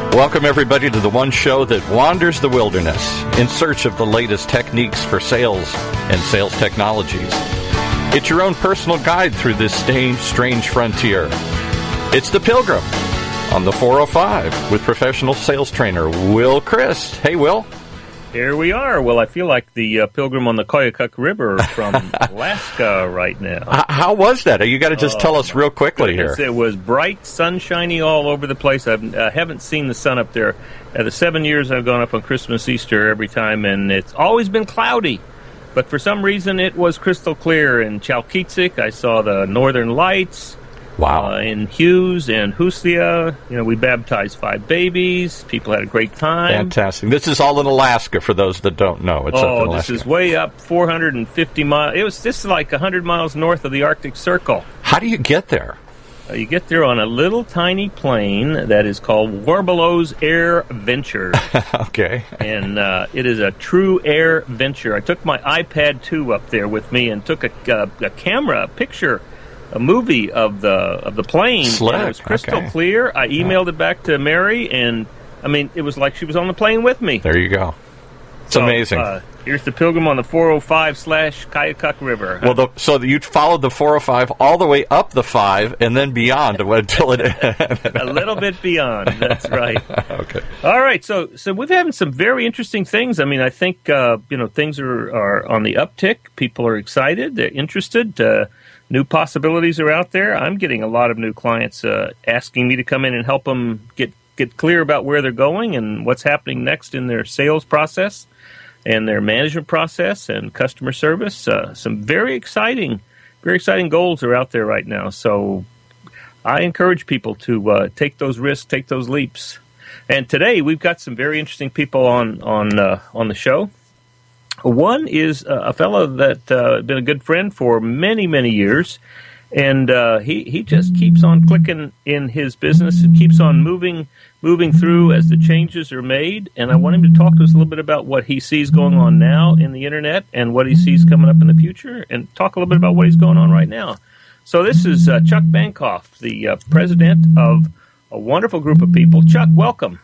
Welcome, everybody, to the one show that wanders the wilderness in search of the latest techniques for sales and sales technologies. It's your own personal guide through this strange frontier. It's The Pilgrim on the 405 with professional sales trainer Will Christ. Hey, Will. Here we are. Well, I feel like the Pilgrim on the Koyukuk River from Alaska right now. How was that? You got to just tell us real quickly here. It was bright, sunshiny all over the place. I haven't seen the sun up there. The 7 years I've gone up on Christmas, Easter every time, and it's always been cloudy. But for some reason, it was crystal clear. In Chalkitsik, I saw the northern lights. Wow. In Hughes and Huslia, we baptized 5 babies. People had a great time. Fantastic. This is all in Alaska, for those that don't know. It's up in Alaska. This is way up, 450 miles. This is like 100 miles north of the Arctic Circle. How do you get there? You get there on a little tiny plane that is called Warbelows Air Venture. Okay. And it is a true air venture. I took my iPad 2 up there with me and took a camera, a picture, a movie of the plane. Slick. And it was crystal clear. I emailed it back to Mary, and it was like she was on the plane with me. There you go. It's amazing. Here's the Pilgrim on the 405/Koyukuk River. Well, so you followed the 405 all the way up the 5 and then beyond until it a little bit beyond. That's right. Okay. All right. So we've had some very interesting things. I think things are on the uptick. People are excited. They're interested. New possibilities are out there. I'm getting a lot of new clients asking me to come in and help them get clear about where they're going and what's happening next in their sales process and their management process and customer service. Some very exciting goals are out there right now. So I encourage people to take those risks, take those leaps. And today we've got some very interesting people on the show. One is a fellow that been a good friend for many, many years, and he just keeps on clicking in his business and keeps on moving through as the changes are made. And I want him to talk to us a little bit about what he sees going on now in the Internet and what he sees coming up in the future, and talk a little bit about what he's going on right now. So this is Chuck Bankoff, the president of a wonderful group of people. Chuck, welcome.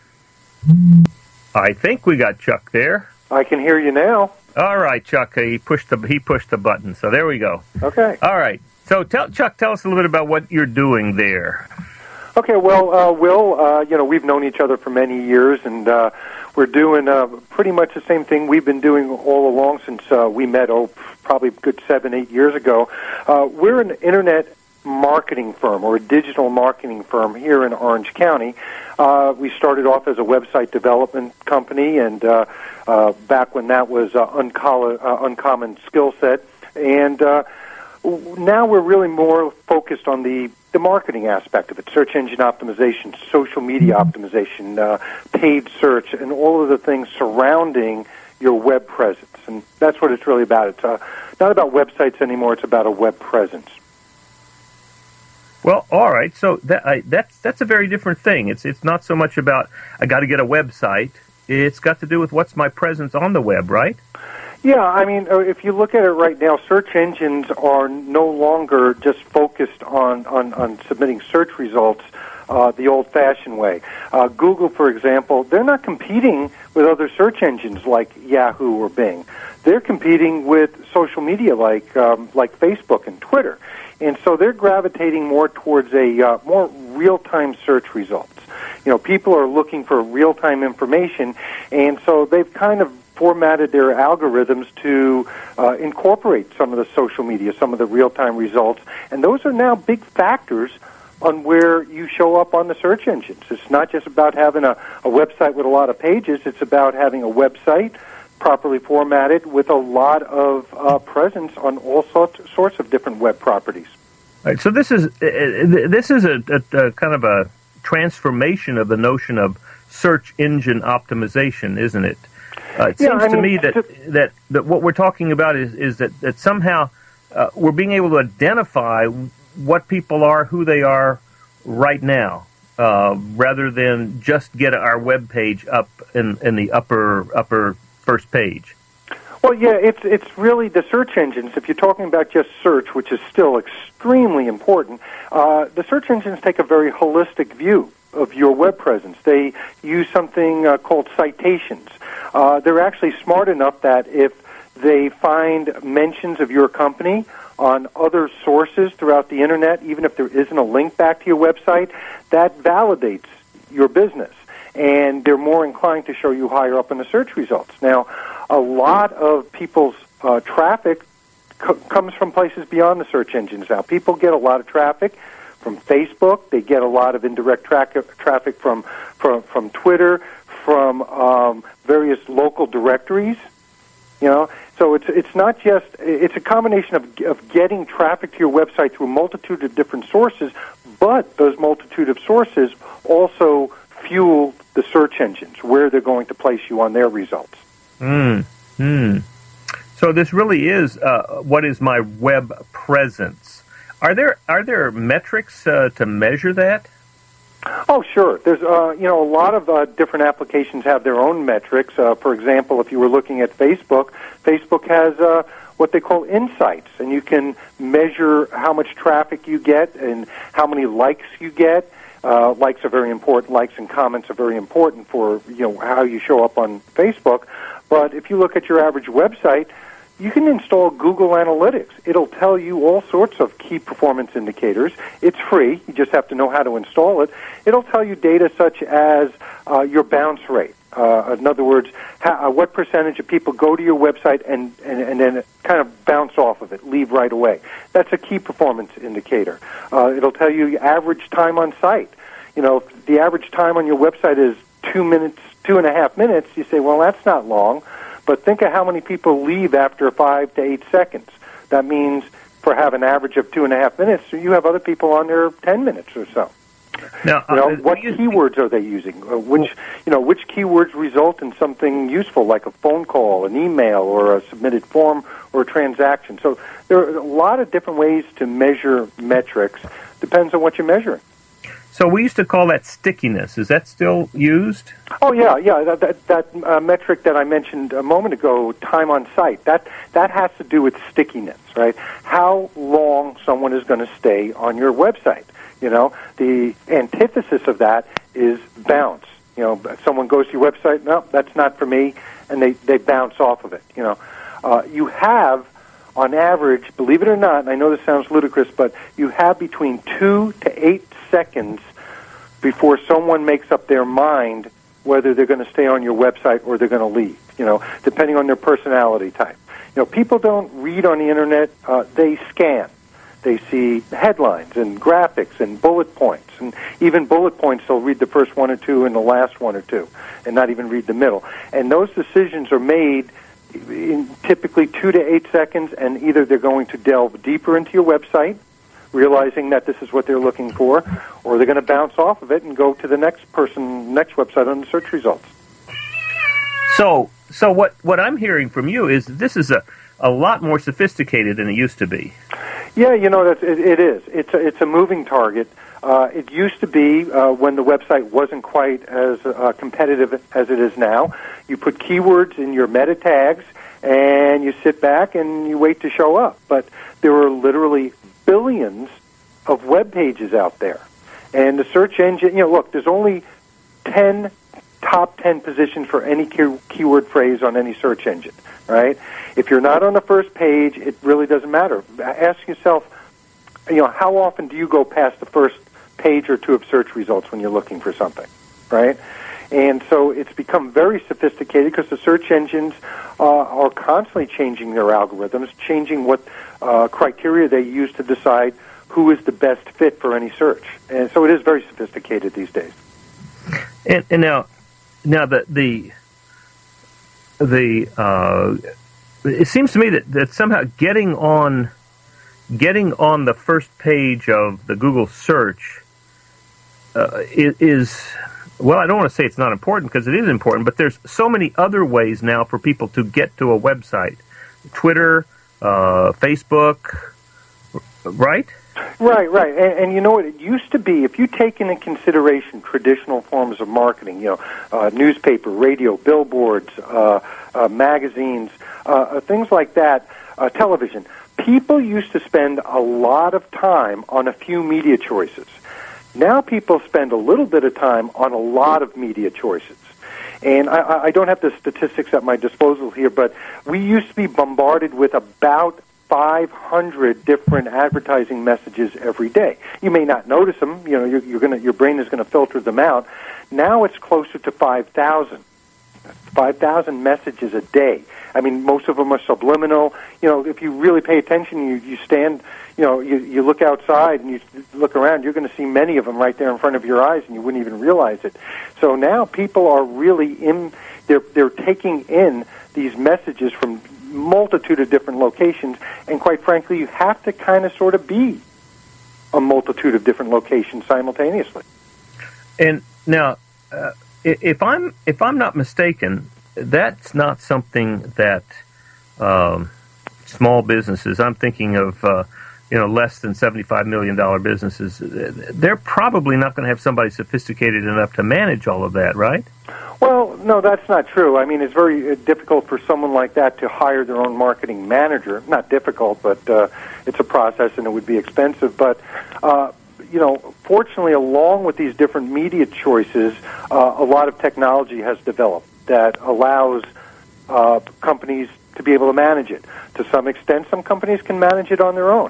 I think we got Chuck there. I can hear you now. All right, Chuck. He pushed the button. So there we go. Okay. All right. So Chuck, tell us a little bit about what you're doing there. Okay. Well, Will, we've known each other for many years, and we're doing pretty much the same thing we've been doing all along since we met. Probably a good 7-8 years ago. We're an internet marketing firm, or a digital marketing firm here in Orange County. We started off as a website development company, and back when that was uncommon skill set, and now we're really more focused on the marketing aspect of it: search engine optimization, social media optimization, paid search, and all of the things surrounding your web presence. And that's what it's really about. It's not about websites anymore; it's about a web presence. Well, all right. So that's a very different thing. It's not so much about I got to get a website. It's got to do with what's my presence on the web, right? Yeah, if you look at it right now, search engines are no longer just focused on submitting search results the old-fashioned way. Google, for example, they're not competing with other search engines like Yahoo or Bing. They're competing with social media like Facebook and Twitter. And so they're gravitating more towards a more real-time search results. People are looking for real-time information, and so they've kind of formatted their algorithms to incorporate some of the social media, some of the real-time results, and those are now big factors on where you show up on the search engines. It's not just about having a website with a lot of pages. It's about having a website properly formatted with a lot of presence on all sorts of different web properties. All right, so this is a kind of a transformation of the notion of search engine optimization, isn't it? It seems to me that what we're talking about is that somehow we're being able to identify what people are, who they are right now, rather than just get our web page up in the upper first page. Well, yeah, it's really the search engines. If you're talking about just search, which is still extremely important, the search engines take a very holistic view of your web presence. They use something called citations. They're actually smart enough that if they find mentions of your company on other sources throughout the Internet, even if there isn't a link back to your website, that validates your business. And they're more inclined to show you higher up in the search results. Now, a lot of people's traffic comes from places beyond the search engines now. People get a lot of traffic from Facebook. They get a lot of indirect traffic from Twitter, from various local directories. You know, so it's not just, it's a combination of getting traffic to your website through a multitude of different sources, but those multitude of sources also fuel the search engines, where they're going to place you on their results. So this really is what is my web presence. Are there metrics to measure that? Oh, sure. There's, a lot of different applications have their own metrics. For example, if you were looking at Facebook, Facebook has what they call insights, and you can measure how much traffic you get and how many likes you get. Likes are very important. Likes and comments are very important for, how you show up on Facebook. But if you look at your average website, you can install Google Analytics. It'll tell you all sorts of key performance indicators. It's free. You just have to know how to install it. It'll tell you data such as your bounce rate. In other words, what percentage of people go to your website and then kind of bounce off of it, leave right away. That's a key performance indicator. It'll tell you average time on site. If the average time on your website is 2.5 minutes, you say, well, that's not long. But think of how many people leave after 5 to 8 seconds. That means for having an average of 2.5 minutes, you have other people on there 10 minutes or so. Now, what keywords are they using? Which keywords result in something useful, like a phone call, an email, or a submitted form, or a transaction? So there are a lot of different ways to measure metrics. Depends on what you're measuring. So we used to call that stickiness. Is that still used? Oh, yeah. That metric that I mentioned a moment ago, time on site, that has to do with stickiness, right? How long someone is going to stay on your website. The antithesis of that is bounce. Someone goes to your website, no, that's not for me, and they bounce off of it. You have, on average, believe it or not, and I know this sounds ludicrous, but you have between 2 to 8 seconds before someone makes up their mind whether they're going to stay on your website or they're going to leave, depending on their personality type. People don't read on the Internet, they scan. They see headlines and graphics and bullet points. And even bullet points, they'll read the first one or two and the last one or two and not even read the middle. And those decisions are made in typically 2 to 8 seconds, and either they're going to delve deeper into your website, realizing that this is what they're looking for, or they're going to bounce off of it and go to the next website on the search results. So what I'm hearing from you is this is a lot more sophisticated than it used to be. Yeah, it is. It's a moving target. It used to be when the website wasn't quite as competitive as it is now. You put keywords in your meta tags, and you sit back and you wait to show up. But there are literally billions of web pages out there. And the search engine, look, there's only top 10 positions for any keyword phrase on any search engine, right? If you're not on the first page, it really doesn't matter. Ask yourself, how often do you go past the first page or two of search results when you're looking for something, right? And so it's become very sophisticated because the search engines are constantly changing their algorithms, changing what criteria they use to decide who is the best fit for any search. And so it is very sophisticated these days. And now it seems to me that somehow getting on the first page of the Google search is, well, I don't want to say it's not important because it is important, but there's so many other ways now for people to get to a website. Twitter, Facebook, right? Right. And you know what? It used to be, if you take into consideration traditional forms of marketing, newspaper, radio, billboards, magazines, things like that, television, people used to spend a lot of time on a few media choices. Now people spend a little bit of time on a lot of media choices. And I don't have the statistics at my disposal here, but we used to be bombarded with about 500 different advertising messages every day. You may not notice them. You know, your brain is going to filter them out. Now it's closer to 5,000. 5,000 messages a day. I mean, most of them are subliminal. You know, if you really pay attention, you stand, you look outside and you look around, you're going to see many of them right there in front of your eyes, and you wouldn't even realize it. So now people are really they're taking in these messages from multitude of different locations, and quite frankly, you have to kind of sort of be a multitude of different locations simultaneously. And now, if I'm not mistaken, that's not something that small businesses, I'm thinking of less than $75 million businesses, they're probably not going to have somebody sophisticated enough to manage all of that, right? Well, no, that's not true. I mean, it's very difficult for someone like that to hire their own marketing manager. Not difficult, but it's a process and it would be expensive. But, fortunately, along with these different media choices, a lot of technology has developed that allows companies to be able to manage it. To some extent, some companies can manage it on their own.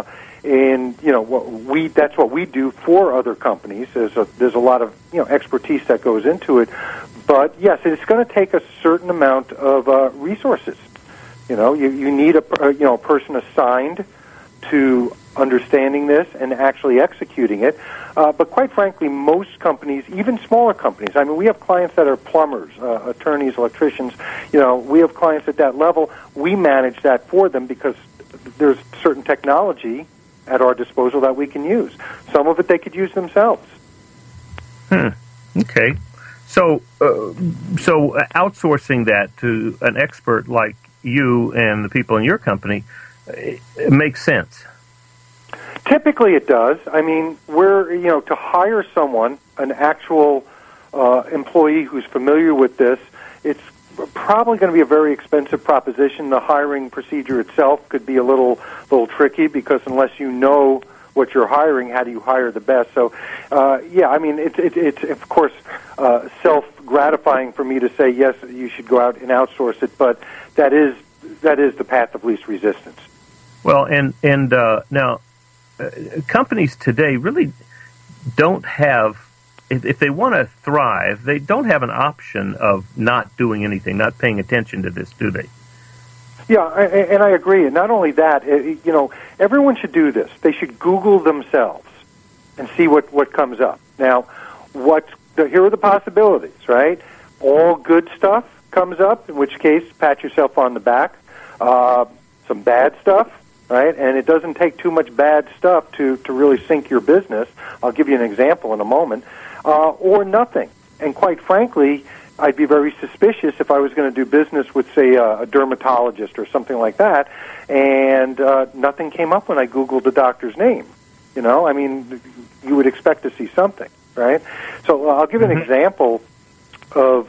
That's what we do for other companies. There's a lot of expertise that goes into it. But yes, it's going to take a certain amount of resources. You need a person assigned to understanding this and actually executing it. But quite frankly, most companies, even smaller companies, I mean, we have clients that are plumbers, attorneys, electricians. We have clients at that level. We manage that for them because there's certain technology at our disposal that we can use. Some of it they could use themselves. Okay. So outsourcing that to an expert like you and the people in your company, it makes sense. Typically it does. I mean, to hire someone, an actual employee who's familiar with this, it's probably going to be a very expensive proposition. The hiring procedure itself could be a little tricky because unless you know what you're hiring, how do you hire the best? So, I mean, it's of course self-gratifying for me to say yes, you should go out and outsource it, but that is the path of least resistance. Well, and now companies today really don't have. If they want to thrive, they don't have an option of not doing anything, not paying attention to this, do they? Yeah, and I agree. And not only that, everyone should do this. They should Google themselves and see what comes up. Now, here are the possibilities, right? All good stuff comes up, in which case, pat yourself on the back. Some bad stuff, right? And it doesn't take too much bad stuff to really sink your business. I'll give you an example in a moment. Or nothing. And quite frankly, I'd be very suspicious if I was going to do business with, say, a dermatologist or something like that, and nothing came up when I Googled the doctor's name. I mean, you would expect to see something, right? So I'll give an example of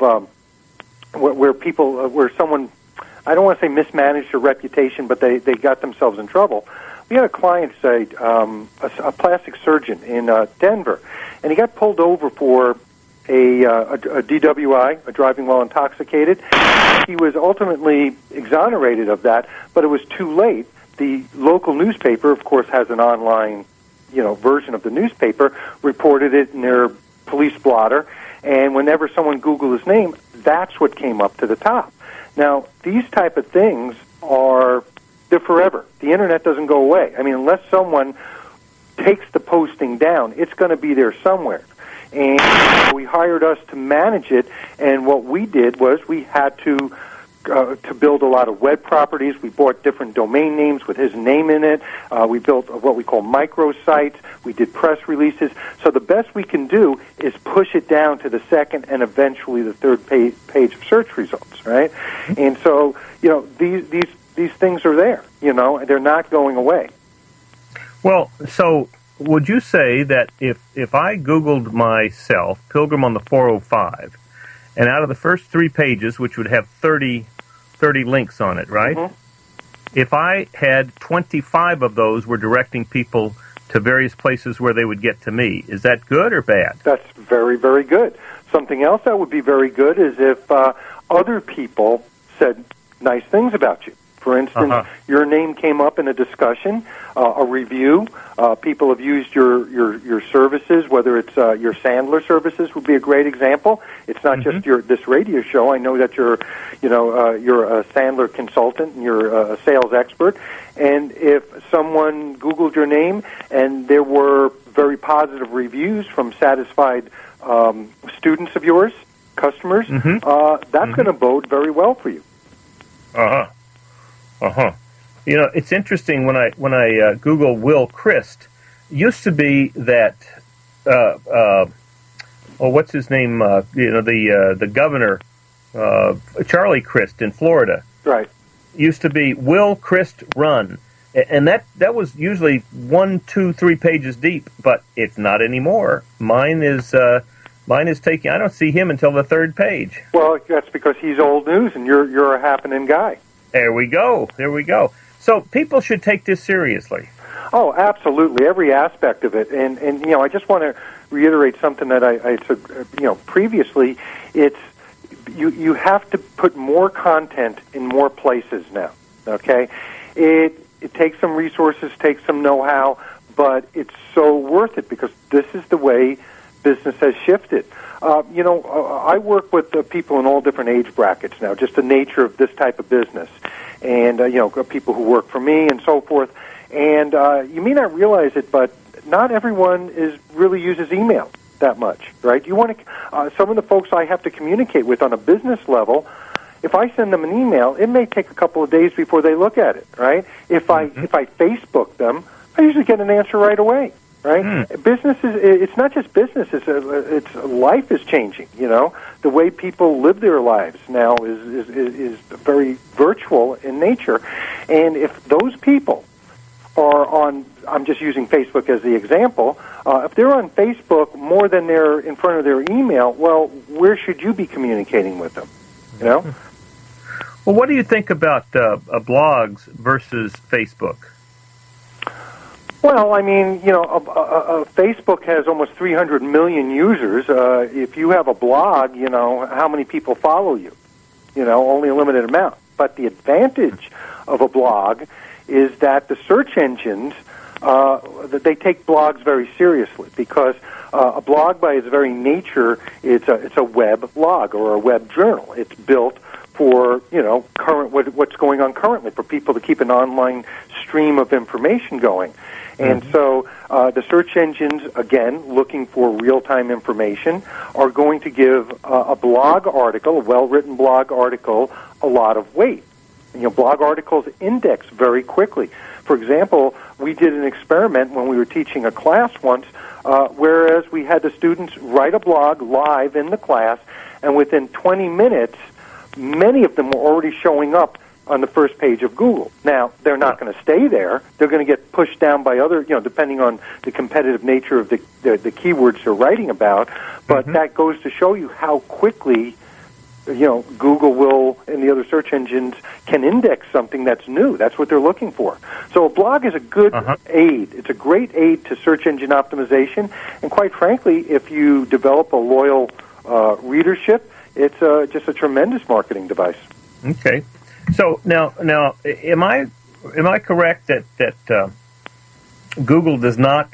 where someone, I don't want to say mismanaged their reputation, but they got themselves in trouble. We had a client, say, a plastic surgeon in Denver, and he got pulled over for a DWI, a driving while intoxicated. He was ultimately exonerated of that, but it was too late. The local newspaper, of course, has an online, version of the newspaper, reported it in their police blotter, and whenever someone Googled his name, that's what came up to the top. Now, these type of things they're forever. The Internet doesn't go away. I mean, unless someone takes the posting down, it's going to be there somewhere. And we hired us to manage it, and what we did was we had to build a lot of web properties. We bought different domain names with his name in it. We built what we call microsites. We did press releases. So the best we can do is push it down to the second and eventually the third page of search results, right? And so, these things are there, they're not going away. Well, so would you say that if I Googled myself, Pilgrim on the 405, and out of the first 3 pages, which would have 30 links on it, right? Mm-hmm. If I had 25 of those were directing people to various places where they would get to me. Is that good or bad? That's very, very good. Something else that would be very good is if other people said nice things about you. For instance, your name came up in a discussion, a review. People have used your services, whether it's your Sandler services would be a great example. It's not just this radio show. I know that you're a Sandler consultant and you're a sales expert. And if someone Googled your name and there were very positive reviews from satisfied students of yours, customers, that's going to bode very well for you. You know, it's interesting when I Google Will Christ. Used to be that what's his name? The governor, Charlie Crist in Florida. Right. Used to be Will Christ Run, and that was usually 1, 2, 3 pages deep, but it's not anymore. Mine is taking. I don't see him until the 3rd page. Well, that's because he's old news, and you're a happening guy. There we go. So people should take this seriously. Oh, absolutely, every aspect of it. And I just want to reiterate something that I said, previously. It's you have to put more content in more places now. Okay, it takes some resources, takes some know-how, but it's so worth it because this is the way business has shifted. I work with people in all different age brackets now, just the nature of this type of business. And, people who work for me and so forth. And you may not realize it, but not everyone really uses email that much, right? You want to, some of the folks I have to communicate with on a business level, if I send them an email, it may take a couple of days before they look at it, right? If I Facebook them, I usually get an answer right away. Right? Business it's not just business, it's life is changing, The way people live their lives now is very virtual in nature. And if those people are on, I'm just using Facebook as the example, if they're on Facebook more than they're in front of their email, well, where should you be communicating with them, Well, what do you think about blogs versus Facebook? Well, I mean, Facebook has almost 300 million users. If you have a blog, how many people follow you? Only a limited amount. But the advantage of a blog is that the search engines, they take blogs very seriously because a blog by its very nature, it's a web blog or a web journal. It's built for, current what's going on currently, for people to keep an online stream of information going. And so the search engines, again, looking for real-time information, are going to give a blog article, a well-written blog article, a lot of weight. Blog articles index very quickly. For example, we did an experiment when we were teaching a class once, whereas we had the students write a blog live in the class, and within 20 minutes, many of them were already showing up on the first page of Google. Now, they're not going to stay there. They're going to get pushed down by other, depending on the competitive nature of the keywords they're writing about. But that goes to show you how quickly, Google will, and the other search engines can index something that's new. That's what they're looking for. So a blog is a good aid. It's a great aid to search engine optimization. And quite frankly, if you develop a loyal readership, it's just a tremendous marketing device. Okay. So now, am I correct that Google does not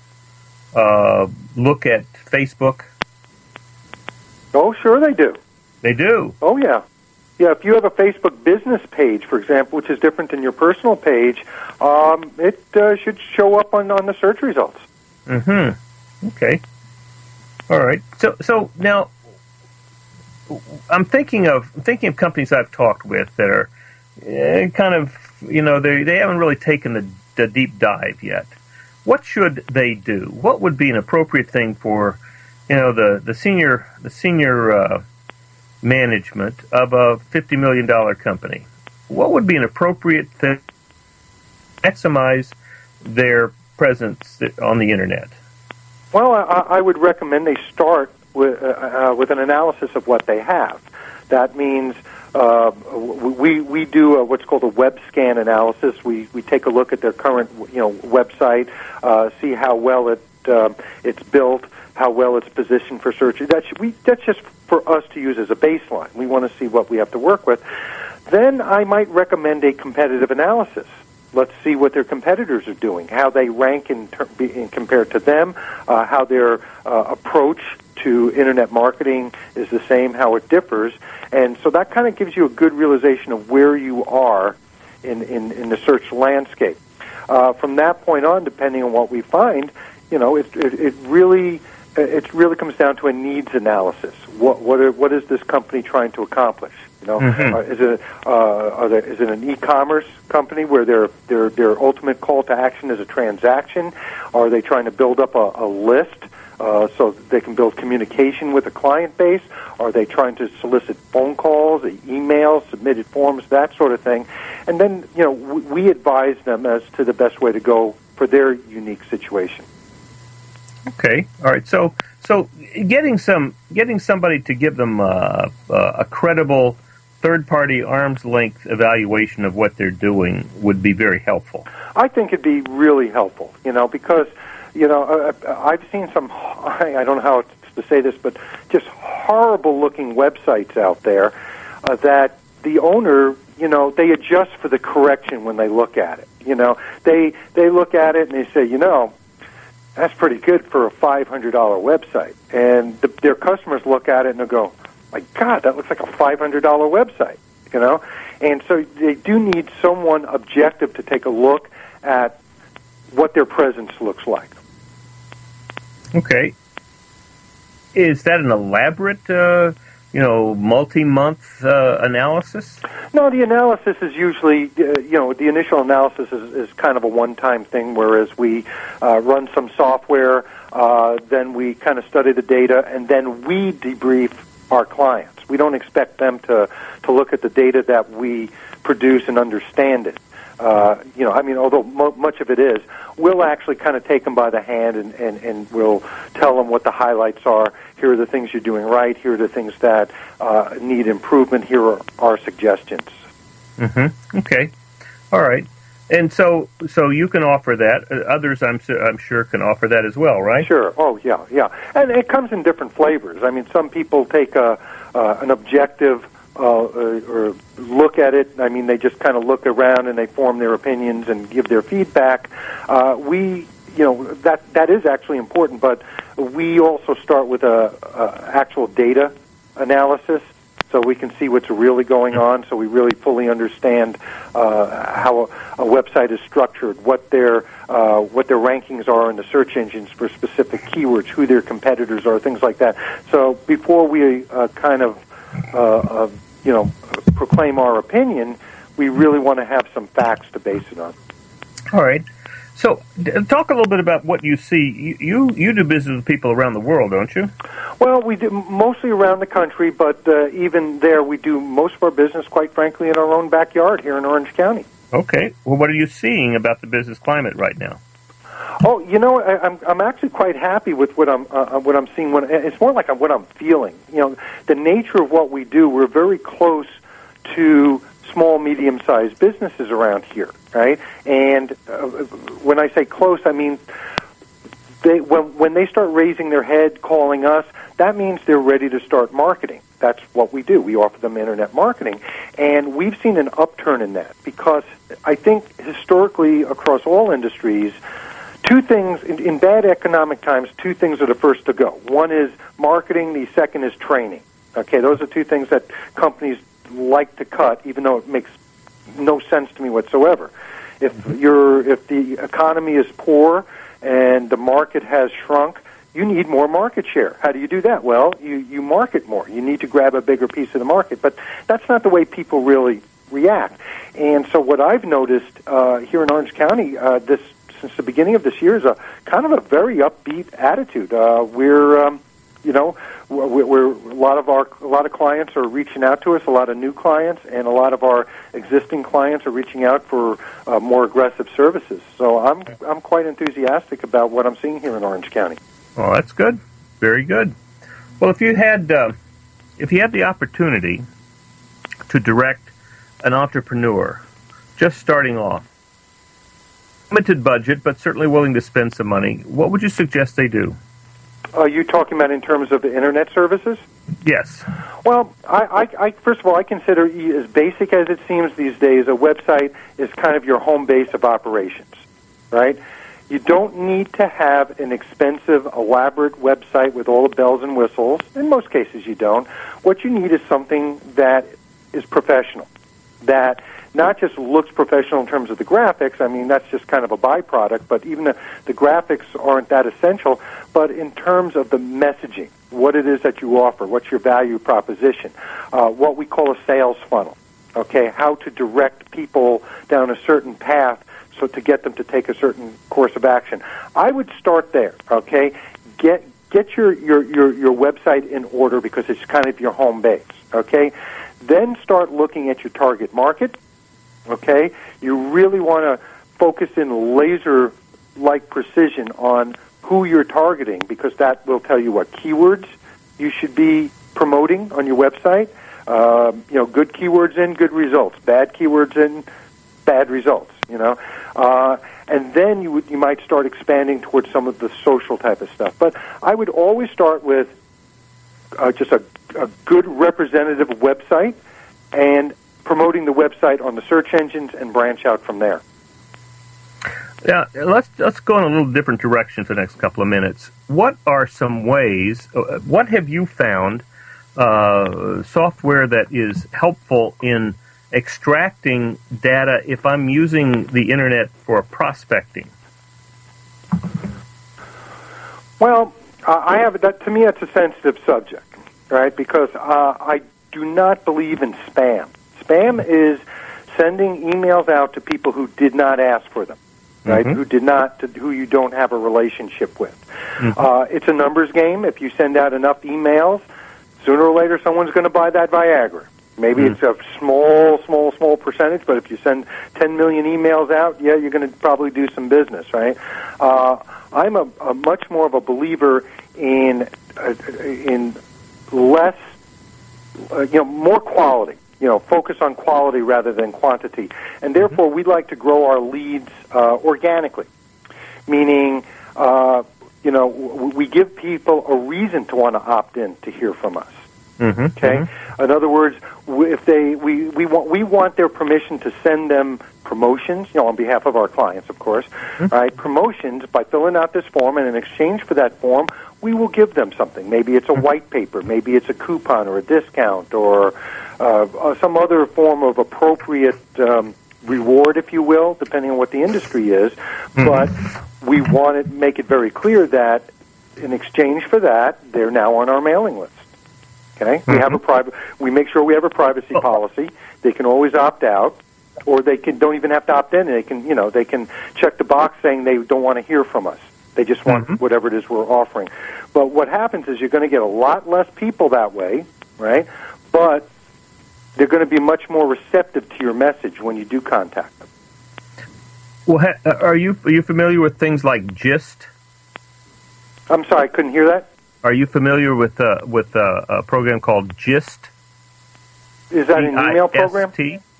look at Facebook? Oh, sure they do. They do. Oh, yeah. Yeah, if you have a Facebook business page, for example, which is different than your personal page, it should show up on the search results. Okay. All right. So now, I'm thinking of companies I've talked with that are kind of, they haven't really taken the deep dive yet. What should they do? What would be an appropriate thing for, the senior management of a $50 million company? What would be an appropriate thing to maximize their presence on the internet? Well, I would recommend they start with an analysis of what they have. That means We do what's called a web scan analysis. We take a look at their current website, see how well it's built, how well it's positioned for search. That's just for us to use as a baseline. We want to see what we have to work with. Then I might recommend a competitive analysis. Let's see what their competitors are doing, how they rank in compared to them, how their approach to internet marketing is the same, how it differs. And so that kind of gives you a good realization of where you are in the search landscape. From that point on, depending on what we find, it really comes down to a needs analysis. What is this company trying to accomplish? Is it an e-commerce company where their ultimate call to action is a transaction? Are they trying to build up a list so they can build communication with a client base? Are they trying to solicit phone calls, emails, submitted forms, that sort of thing? And then we advise them as to the best way to go for their unique situation. Okay, all right. So getting somebody to give them a credible third-party arm's length evaluation of what they're doing would be very helpful. I think it'd be really helpful, because I've seen some, I don't know how to say this, but just horrible-looking websites out there that the owner, they adjust for the correction when they look at it. They look at it and they say, that's pretty good for a $500 website. And their customers look at it and they'll go, my God, that looks like a $500 website, And so they do need someone objective to take a look at what their presence looks like. Okay. Is that an elaborate, multi-month analysis? No, the analysis is usually, the initial analysis is kind of a one-time thing, whereas we run some software, then we kind of study the data, and then we debrief our clients. We don't expect them to look at the data that we produce and understand it. Although much of it is, we'll actually kind of take them by the hand and we'll tell them what the highlights are. Here are the things you're doing right. Here are the things that need improvement. Here are our suggestions. Mm-hmm. Okay. All right. And so you can offer that. Others, I'm sure, can offer that as well, right? Sure. Oh, yeah. And it comes in different flavors. I mean, some people take an objective or look at it. I mean, they just kind of look around and they form their opinions and give their feedback. That is actually important, but we also start with a actual data analysis, so we can see what's really going on, so we really fully understand how a website is structured, what their rankings are in the search engines for specific keywords, who their competitors are, things like that. So before we proclaim our opinion, we really want to have some facts to base it on. All right. So talk a little bit about what you see. You do business with people around the world, don't you? Well, we do mostly around the country, but even there we do most of our business, quite frankly, in our own backyard here in Orange County. Okay. Well, what are you seeing about the business climate right now? Oh, I'm actually quite happy with what I'm seeing. It's more like what I'm feeling. The nature of what we do, we're very close to small, medium-sized businesses around here, right? And when I say close, I mean when they start raising their head, calling us, that means they're ready to start marketing. That's what we do. We offer them internet marketing. And we've seen an upturn in that because I think historically across all industries, two things, in bad economic times, two things are the first to go. One is marketing, the second is training. Okay, those are two things that companies like to cut, even though it makes no sense to me whatsoever. If the economy is poor and the market has shrunk, you need more market share. How do you do that? Well, you market more. You need to grab a bigger piece of the market. But that's not the way people really react. And so what I've noticed here in Orange County since the beginning of this year is a kind of a very upbeat attitude. We're a lot of clients are reaching out to us, a lot of new clients, and a lot of our existing clients are reaching out for more aggressive services. So I'm quite enthusiastic about what I'm seeing here in Orange County. Oh, that's good. Very good. Well, if you had the opportunity to direct an entrepreneur just starting off? Limited budget, but certainly willing to spend some money. What would you suggest they do? Are you talking about in terms of the internet services? Yes. Well, I first of all, I consider, as basic as it seems these days, a website is kind of your home base of operations, right? You don't need to have an expensive, elaborate website with all the bells and whistles. In most cases, you don't. What you need is something that is professional, that not just looks professional in terms of the graphics. I mean, that's just kind of a byproduct, but even the graphics aren't that essential. But in terms of the messaging, what it is that you offer, what's your value proposition, what we call a sales funnel, okay, how to direct people down a certain path so to get them to take a certain course of action. I would start there, okay? Get your website in order because it's kind of your home base, okay? Then start looking at your target market, okay? You really want to focus in laser-like precision on who you're targeting because that will tell you what keywords you should be promoting on your website. Good keywords in, good results. Bad keywords in, bad results, and then you might start expanding towards some of the social type of stuff. But I would always start with just a good representative website and promoting the website on the search engines and branch out from there. Yeah, let's go in a little different direction for the next couple of minutes. What are some ways, what have you found software that is helpful in extracting data if I'm using the internet for prospecting? Well, I have that. To me, that's a sensitive subject, right? Because I do not believe in spam. Spam is sending emails out to people who did not ask for them, right? Mm-hmm. Who you don't have a relationship with. Mm-hmm. It's a numbers game. If you send out enough emails, sooner or later someone's going to buy that Viagra. Maybe it's a small percentage, but if you send 10 million emails out, yeah, you're going to probably do some business, right? I'm a much more of a believer in less, more quality. Focus on quality rather than quantity, and therefore we like to grow our leads organically, meaning we give people a reason to want to opt in to hear from us. Mm-hmm, okay. Mm-hmm. In other words, if we want their permission to send them promotions, on behalf of our clients, of course, mm-hmm. right? Promotions by filling out this form, and in exchange for that form, we will give them something. Maybe it's a white paper, maybe it's a coupon or a discount or some other form of appropriate reward, if you will, depending on what the industry is. Mm-hmm. But we want to make it very clear that in exchange for that, they're now on our mailing list. Okay, mm-hmm. We make sure we have a privacy policy. They can always opt out, or they don't even have to opt in. They can check the box saying they don't want to hear from us. They just want mm-hmm. whatever it is we're offering. But what happens is you're going to get a lot less people that way, right? But they're going to be much more receptive to your message when you do contact them. Well, are you familiar with things like Gist? I'm sorry, I couldn't hear that. Are you familiar with a program called Gist? Is that an email program?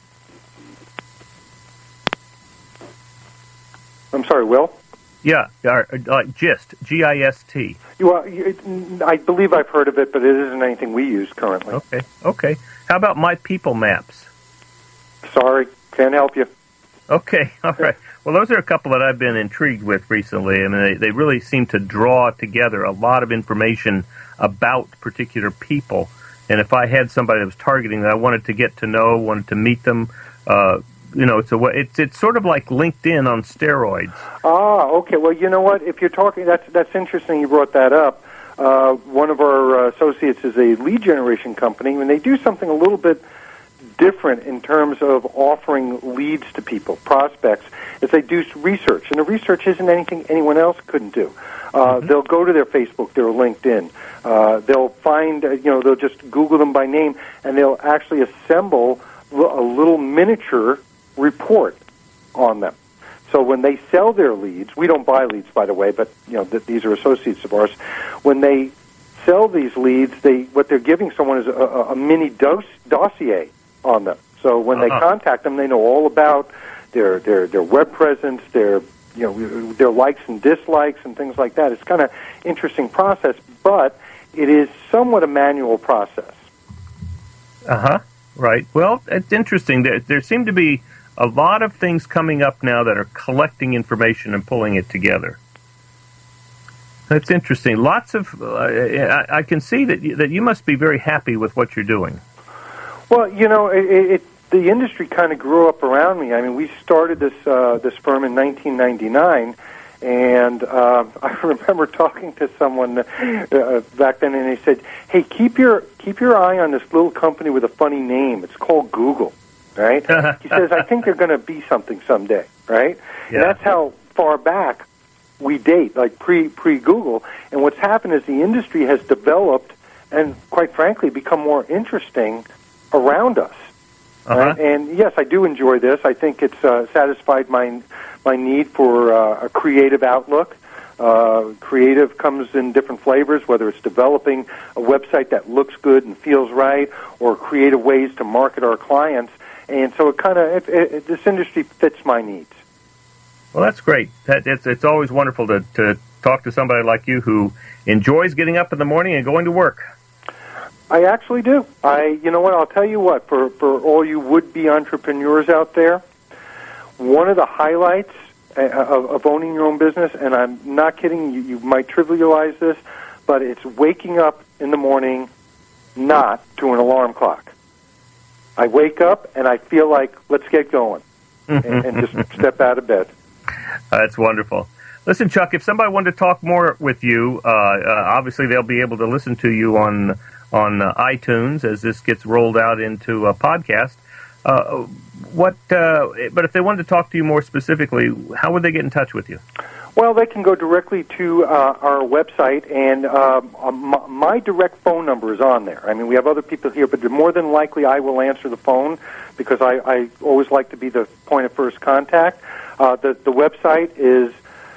I'm sorry, Will? Yeah, like Gist, G-I-S-T. I believe I've heard of it, but it isn't anything we use currently. Okay. How about My People Maps? Sorry, can't help you. Okay, all right. Well, those are a couple that I've been intrigued with recently. I mean, they really seem to draw together a lot of information about particular people. And if I had somebody that was targeting that I wanted to get to know, wanted to meet them, it's sort of like LinkedIn on steroids. Ah, okay. Well, you know what? If you're talking, that's interesting. You brought that up. One of our associates is a lead generation company, and they do something a little bit different in terms of offering leads to people, prospects, is they do research. And the research isn't anything anyone else couldn't do. Mm-hmm. They'll go to their Facebook, their LinkedIn. They'll find, they'll just Google them by name, and they'll actually assemble a little miniature report on them. So when they sell their leads, we don't buy leads, by the way, but these are associates of ours. When they sell these leads, what they're giving someone is a mini dossier on them. So when they contact them, they know all about their web presence, their likes and dislikes and things like that. It's kind of interesting process, but it is somewhat a manual process. Right. Well, it's interesting. There seem to be a lot of things coming up now that are collecting information and pulling it together. That's interesting. Lots of. I can see that you must be very happy with what you're doing. Well, the industry kind of grew up around me. I mean, we started this firm in 1999, and I remember talking to someone back then, and they said, "Hey, keep your eye on this little company with a funny name. It's called Google." Right? He says, "I think they're going to be something someday." Right? Yeah. And that's how far back we date, like pre-Google. And what's happened is the industry has developed and, quite frankly, become more interesting around us. Right? And yes, I do enjoy this. I think it's satisfied my need for a creative outlook. Creative comes in different flavors, whether it's developing a website that looks good and feels right, or creative ways to market our clients. And so this industry fits my needs. Well, that's great. It's always wonderful to talk to somebody like you who enjoys getting up in the morning and going to work. I actually do. You know what? I'll tell you what. For all you would-be entrepreneurs out there, one of the highlights of owning your own business, and I'm not kidding, you might trivialize this, but it's waking up in the morning not to an alarm clock. I wake up and I feel like, let's get going, and just step out of bed. That's wonderful. Listen, Chuck, if somebody wanted to talk more with you, obviously they'll be able to listen to you on iTunes as this gets rolled out into a podcast. But if they wanted to talk to you more specifically, how would they get in touch with you? Well, they can go directly to our website, and my direct phone number is on there. I mean, we have other people here, but more than likely I will answer the phone because I always like to be the point of first contact. The website is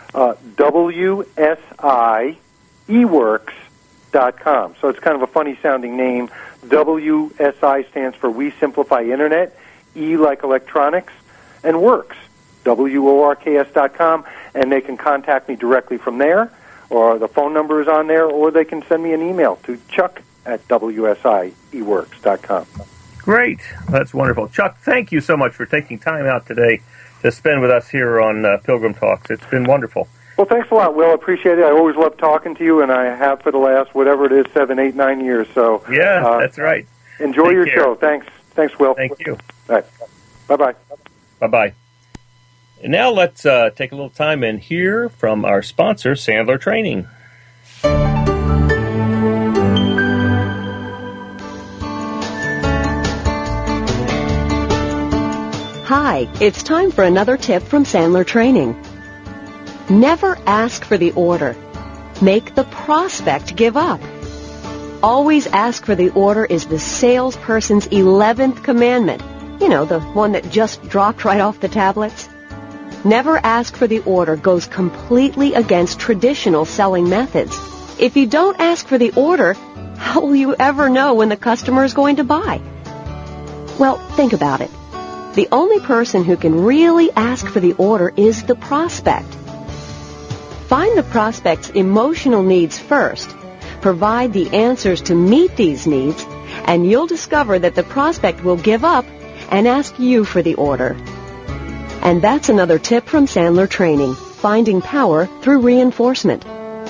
WSIEWorks.com. So it's kind of a funny-sounding name. WSI stands for We Simplify Internet, E like electronics, and Works, WORKS.com, and they can contact me directly from there, or the phone number is on there, or they can send me an email to chuck@WSIEWorks.com. Great. That's wonderful. Chuck, thank you so much for taking time out today to spend with us here on Pilgrim Talks. It's been wonderful. Well, thanks a lot, Will. I appreciate it. I always love talking to you, and I have for the last, 7, 8, 9 years. So yeah, that's right. Enjoy your show. Thanks, Will. Thank you. All right. Bye-bye. Bye-bye. And now let's take a little time and hear from our sponsor, Sandler Training. Hi, it's time for another tip from Sandler Training. Never ask for the order. Make the prospect give up. Always ask for the order is the salesperson's 11th commandment. You know, the one that just dropped right off the tablets. Never ask for the order goes completely against traditional selling methods. If you don't ask for the order, how will you ever know when the customer is going to buy? Well, think about it. The only person who can really ask for the order is the prospect. Find the prospect's emotional needs first, provide the answers to meet these needs, and you'll discover that the prospect will give up and ask you for the order. And that's another tip from Sandler Training, finding power through reinforcement.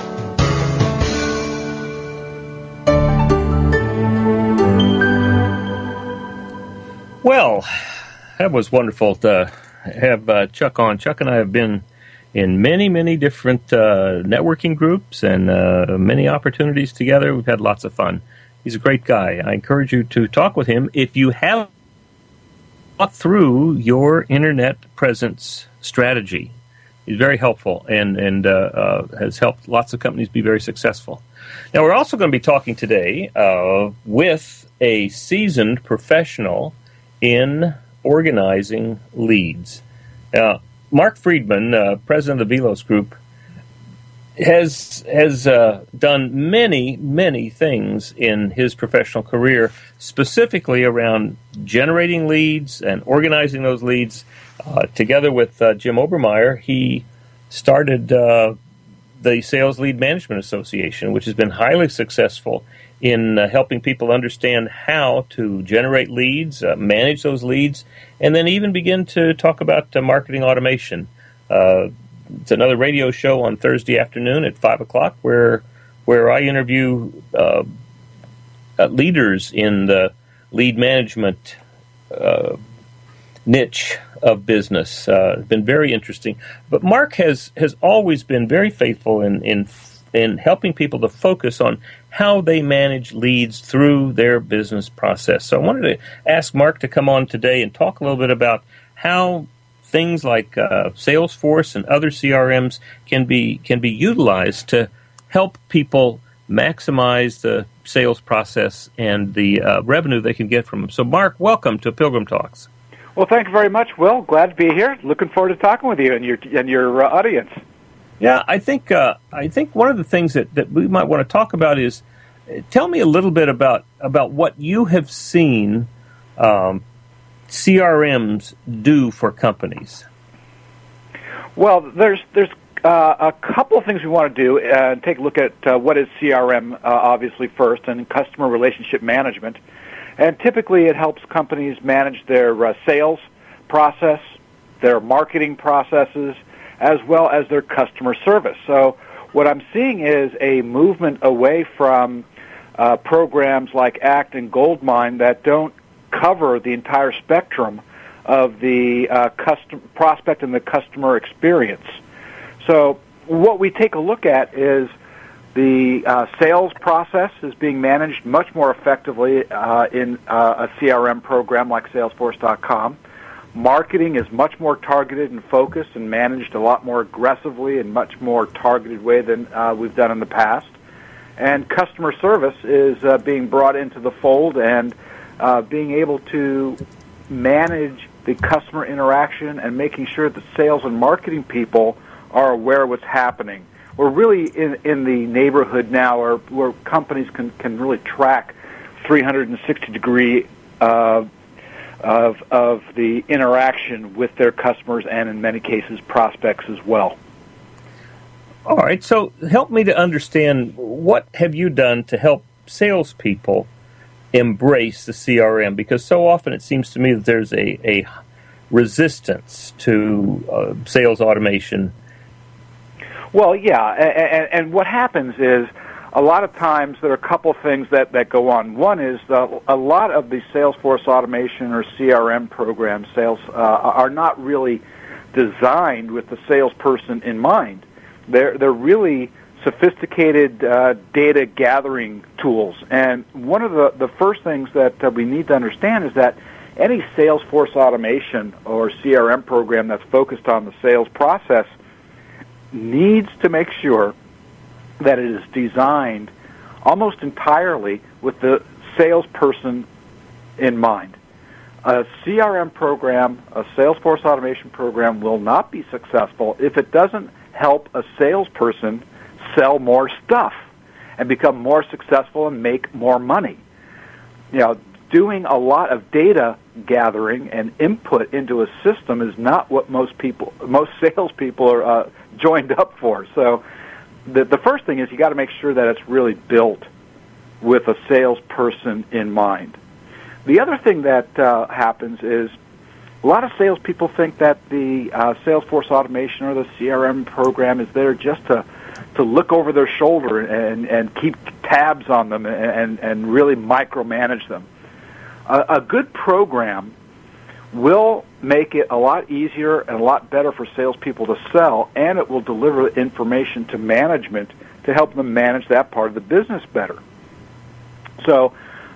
Well, that was wonderful to have Chuck on. Chuck and I have been in many, many different networking groups and many opportunities together. We've had lots of fun. He's a great guy. I encourage you to talk with him if you have thought through your internet presence strategy. He's very helpful and has helped lots of companies be very successful. Now, we're also going to be talking today with a seasoned professional in organizing leads. Mark Friedman, president of the Velos Group, has done many things in his professional career, specifically around generating leads and organizing those leads. Together with Jim Obermeyer, he started the Sales Lead Management Association, which has been highly successful in helping people understand how to generate leads, manage those leads, and then even begin to talk about marketing automation. It's another radio show on Thursday afternoon at 5 o'clock where I interview leaders in the lead management niche of business. It's been very interesting. But Mark has always been very faithful in helping people to focus on how they manage leads through their business process. So I wanted to ask Mark to come on today and talk a little bit about how things like Salesforce and other CRMs can be utilized to help people maximize the sales process and the revenue they can get from them. So, Mark, welcome to Pilgrim Talks. Well, thank you very much, Will. Glad to be here. Looking forward to talking with you and your audience. Yeah, I think one of the things that we might want to talk about is tell me a little bit about what you have seen CRMs do for companies. Well, there's a couple of things we want to do. Take a look at what is CRM, obviously, first, and customer relationship management. And typically it helps companies manage their sales process, their marketing processes, as well as their customer service. So what I'm seeing is a movement away from programs like ACT and Goldmine that don't cover the entire spectrum of the prospect and the customer experience. So what we take a look at is the sales process is being managed much more effectively in a CRM program like Salesforce.com. Marketing is much more targeted and focused and managed a lot more aggressively and much more targeted way than we've done in the past. And customer service is being brought into the fold and being able to manage the customer interaction and making sure that sales and marketing people are aware of what's happening. We're really in the neighborhood now where companies can really track 360-degree of the interaction with their customers and, in many cases, prospects as well. All right, so help me to understand, what have you done to help salespeople embrace the CRM? Because so often it seems to me that there's a resistance to sales automation. Well, yeah, and what happens is a lot of times there are a couple of things that go on. One is a lot of the Salesforce automation or CRM programs, are not really designed with the salesperson in mind. They're really sophisticated data gathering tools. And one of the first things that we need to understand is that any Salesforce automation or CRM program that's focused on the sales process needs to make sure that it is designed almost entirely with the salesperson in mind. A CRM program, a Salesforce automation program, will not be successful if it doesn't help a salesperson sell more stuff and become more successful and make more money. You know, doing a lot of data gathering and input into a system is not what most salespeople are joined up for. So the first thing is you got to make sure that it's really built with a salesperson in mind. The other thing that happens is a lot of salespeople think that the Salesforce automation or the CRM program is there just to look over their shoulder and keep tabs on them and really micromanage them. A good program will make it a lot easier and a lot better for salespeople to sell, and it will deliver information to management to help them manage that part of the business better. So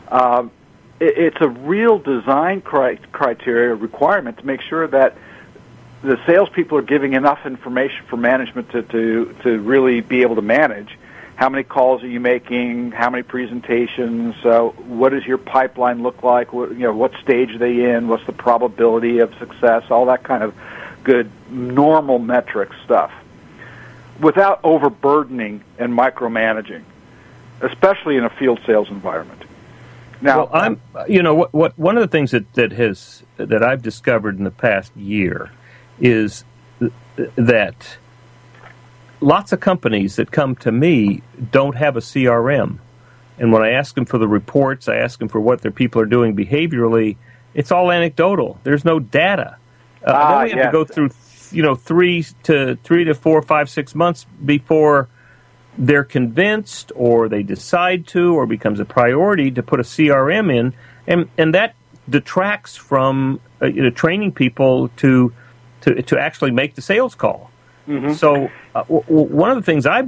it's a real design criteria requirement to make sure that the salespeople are giving enough information for management to really be able to manage. How many calls are you making? How many presentations? What does your pipeline look like? What stage are they in? What's the probability of success? All that kind of good normal metric stuff. without overburdening and micromanaging, especially in a field sales environment. Now, well, what one of the things that I've discovered in the past year is that lots of companies that come to me don't have a CRM. And when I ask them for the reports, I ask them for what their people are doing behaviorally, it's all anecdotal. There's no data. Then we have to go through, 3 to 4, 5, 6 months before they're convinced or they decide to or becomes a priority to put a CRM in. And that detracts from training people to actually make the sales call. Mm-hmm. So one of the things I've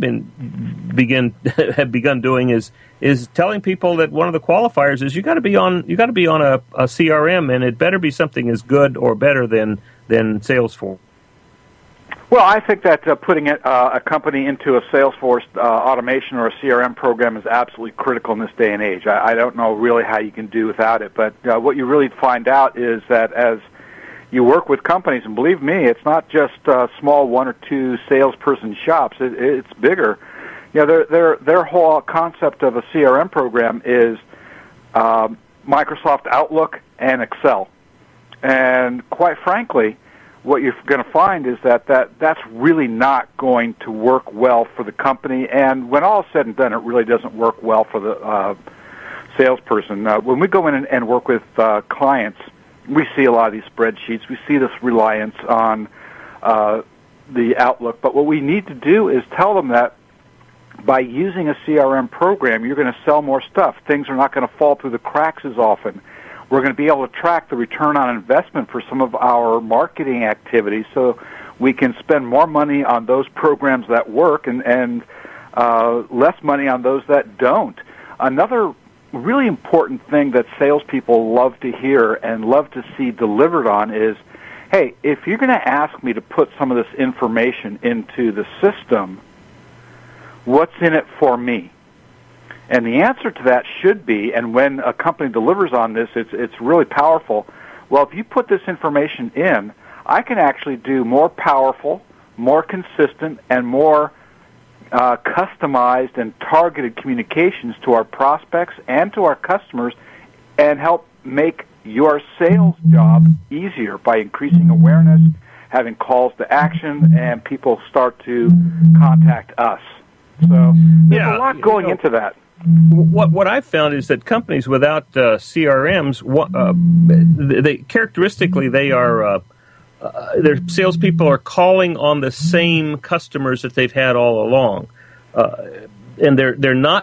have begun doing is telling people that one of the qualifiers is you got to be on a CRM, and it better be something as good or better than Salesforce. Well, I think that putting a company into a Salesforce automation or a CRM program is absolutely critical in this day and age. I don't know really how you can do without it, but what you really find out is that as you work with companies, and believe me, it's not just small 1 or 2 salesperson shops. It's bigger. Their whole concept of a CRM program is Microsoft Outlook and Excel. And quite frankly, what you're going to find is that's really not going to work well for the company. And when all is said and done, it really doesn't work well for the salesperson. When we go in and work with clients, we see a lot of these spreadsheets. We see this reliance on the Outlook. But what we need to do is tell them that by using a CRM program, you're going to sell more stuff. Things are not going to fall through the cracks as often. We're going to be able to track the return on investment for some of our marketing activities so we can spend more money on those programs that work and less money on those that don't. Another really important thing that salespeople love to hear and love to see delivered on is, hey, if you're going to ask me to put some of this information into the system, what's in it for me? And the answer to that should be, and when a company delivers on this, it's really powerful. Well, if you put this information in, I can actually do more powerful, more consistent, and more customized and targeted communications to our prospects and to our customers and help make your sales job easier by increasing awareness, having calls to action, and people start to contact us. So there's a lot going into that. What I've found is that companies without CRMs, they characteristically they are their salespeople are calling on the same customers that they've had all along, and they're not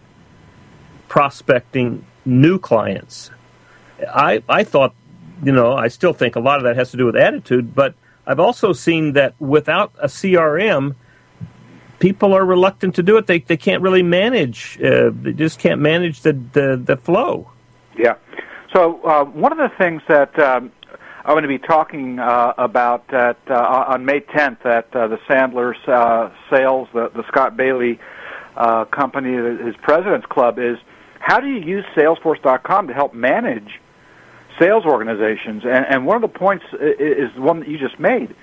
prospecting new clients. I thought, I still think a lot of that has to do with attitude, but I've also seen that without a CRM, people are reluctant to do it. They can't really manage. They just can't manage the flow. Yeah. So one of the things that I'm going to be talking about on May 10th at the Sandler Sales, the Scott Bailey company, his President's Club, is how do you use Salesforce.com to help manage sales organizations? And one of the points is the one that you just made.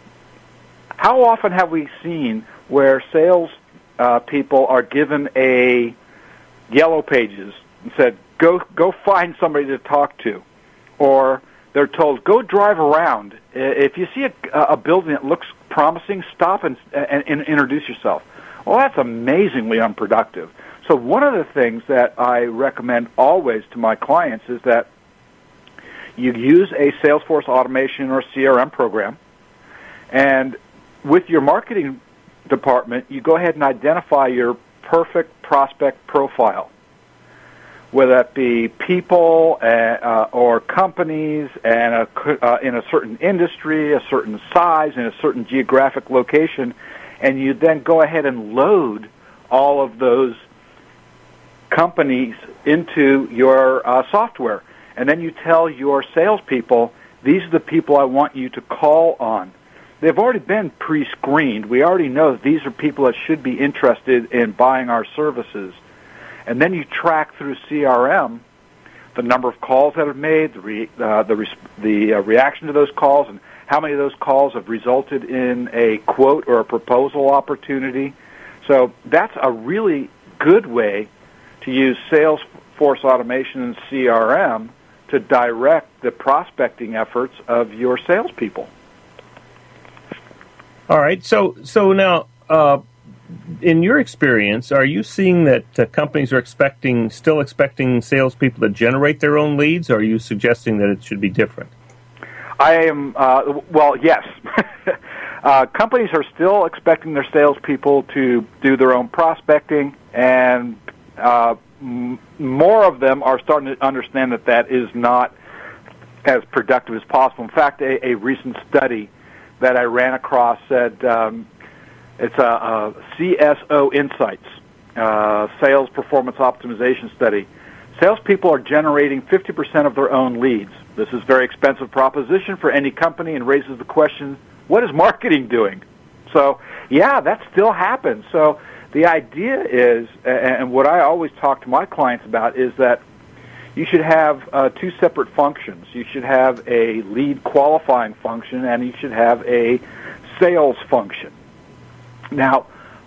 How often have we seen where sales people are given a yellow pages and said, go find somebody to talk to, or they're told, go drive around. If you see a building that looks promising, stop and introduce yourself. Well, that's amazingly unproductive. So one of the things that I recommend always to my clients is that you use a Salesforce automation or CRM program, and with your marketing department, you go ahead and identify your perfect prospect profile, whether that be people or companies and in a certain industry, a certain size, in a certain geographic location, and you then go ahead and load all of those companies into your software. And then you tell your salespeople, these are the people I want you to call on. They've already been pre-screened. We already know these are people that should be interested in buying our services. And then you track through CRM the number of calls that are made, the reaction to those calls, and how many of those calls have resulted in a quote or a proposal opportunity. So that's a really good way to use Salesforce automation and CRM to direct the prospecting efforts of your salespeople. All right. So now, in your experience, are you seeing that companies are still expecting salespeople to generate their own leads, or are you suggesting that it should be different? I am, yes. Companies are still expecting their salespeople to do their own prospecting, and more of them are starting to understand that is not as productive as possible. In fact, a recent study that I ran across said it's a CSO Insights, Sales Performance Optimization Study. Salespeople are generating 50% of their own leads. This is a very expensive proposition for any company and raises the question, what is marketing doing? So, yeah, that still happens. So the idea is, and what I always talk to my clients about, is that you should have two separate functions. You should have a lead qualifying function, and you should have a sales function. Now,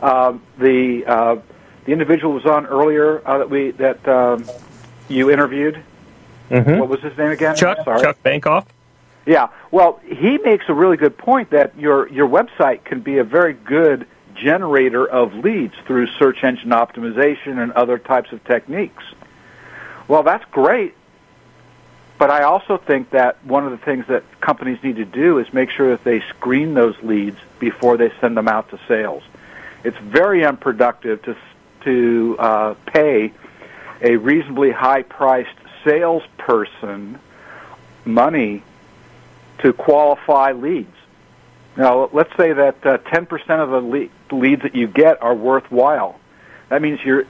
the individual was on earlier that you interviewed. Mm-hmm. What was his name again? Chuck Bankoff. Yeah. Well, he makes a really good point that your website can be a very good generator of leads through search engine optimization and other types of techniques. Well, that's great, but I also think that one of the things that companies need to do is make sure that they screen those leads before they send them out to sales. It's very unproductive to pay a reasonably high-priced salesperson money to qualify leads. Now, let's say that 10% of the leads that you get are worthwhile. That means you're